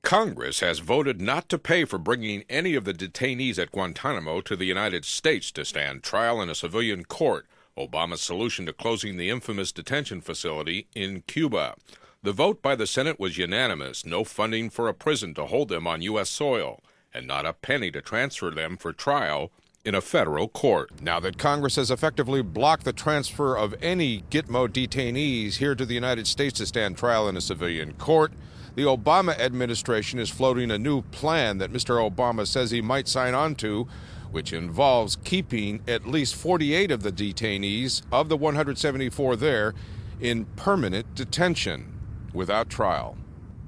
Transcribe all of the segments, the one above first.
Congress has voted not to pay for bringing any of the detainees at Guantanamo to the United States to stand trial in a civilian court, Obama's solution to closing the infamous detention facility in Cuba. The vote by the Senate was unanimous: no funding for a prison to hold them on U.S. soil, and not a penny to transfer them for trial in a federal court. Now that Congress has effectively blocked the transfer of any Gitmo detainees here to the United States to stand trial in a civilian court, the Obama administration is floating a new plan that Mr. Obama says he might sign on to, which involves keeping at least 48 of the detainees of the 174 there in permanent detention without trial.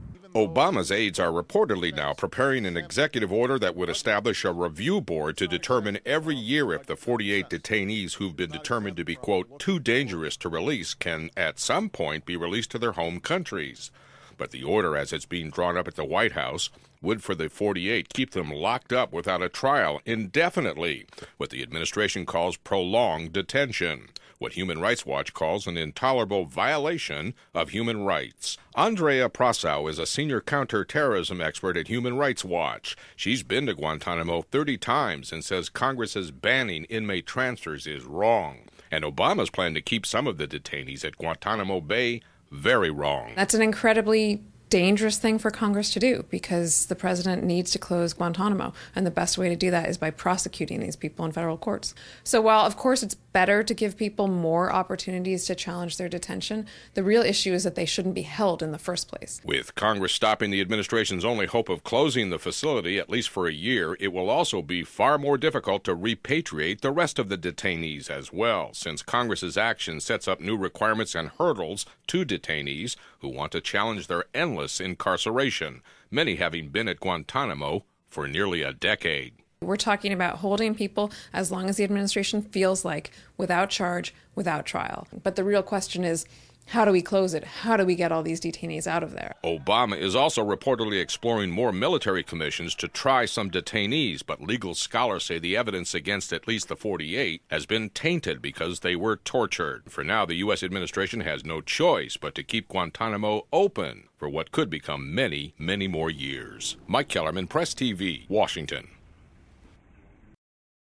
Obama's aides are reportedly now preparing an executive order that would establish a review board to determine every year if the 48 detainees who've been determined to be, quote, too dangerous to release can at some point be released to their home countries. But the order, as it's being drawn up at the White House, would for the 48 keep them locked up without a trial indefinitely, what the administration calls prolonged detention, what Human Rights Watch calls an intolerable violation of human rights. Andrea Prasau is a senior counterterrorism expert at Human Rights Watch. She's been to Guantanamo 30 times and says Congress's banning inmate transfers is wrong. And Obama's plan to keep some of the detainees at Guantanamo Bay very wrong. That's an incredibly dangerous thing for Congress to do, because the president needs to close Guantanamo, and the best way to do that is by prosecuting these people in federal courts. So while, of course, it's better to give people more opportunities to challenge their detention, the real issue is that they shouldn't be held in the first place. With Congress stopping the administration's only hope of closing the facility, at least for a year, it will also be far more difficult to repatriate the rest of the detainees as well, since Congress's action sets up new requirements and hurdles to detainees who want to challenge their endless incarceration, many having been at Guantanamo for nearly a decade. We're talking about holding people as long as the administration feels like, without charge, without trial. But the real question is, how do we close it? How do we get all these detainees out of there? Obama is also reportedly exploring more military commissions to try some detainees, but legal scholars say the evidence against at least the 48 has been tainted because they were tortured. For now, the U.S. administration has no choice but to keep Guantanamo open for what could become many, many more years. Mike Kellerman, Press TV, Washington.